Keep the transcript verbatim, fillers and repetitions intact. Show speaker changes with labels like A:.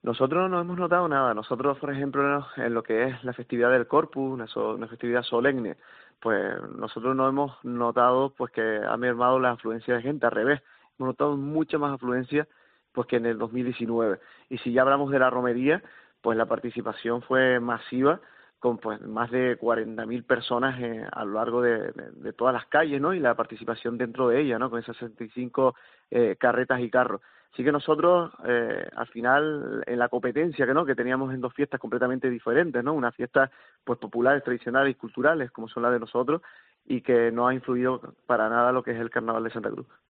A: Nosotros no hemos notado nada. Nosotros, por ejemplo, en lo que es la festividad del Corpus, una, so- una festividad solemne, pues nosotros no hemos notado pues que ha mermado la afluencia de gente. Al revés, hemos notado mucha más afluencia pues que en el dos mil diecinueve. Y si ya hablamos de la romería, pues la participación fue masiva, con pues más de cuarenta mil personas eh, a lo largo de, de- de todas las calles, ¿no? Y la participación dentro de ella, ¿no? Con esas sesenta y cinco eh, carretas y carros. Así que nosotros, eh, al final, en la competencia que no que teníamos en dos fiestas completamente diferentes, ¿no? Unas fiestas pues populares, tradicionales y culturales, como son las de nosotros, y que no ha influido para nada lo que es el Carnaval de Santa Cruz.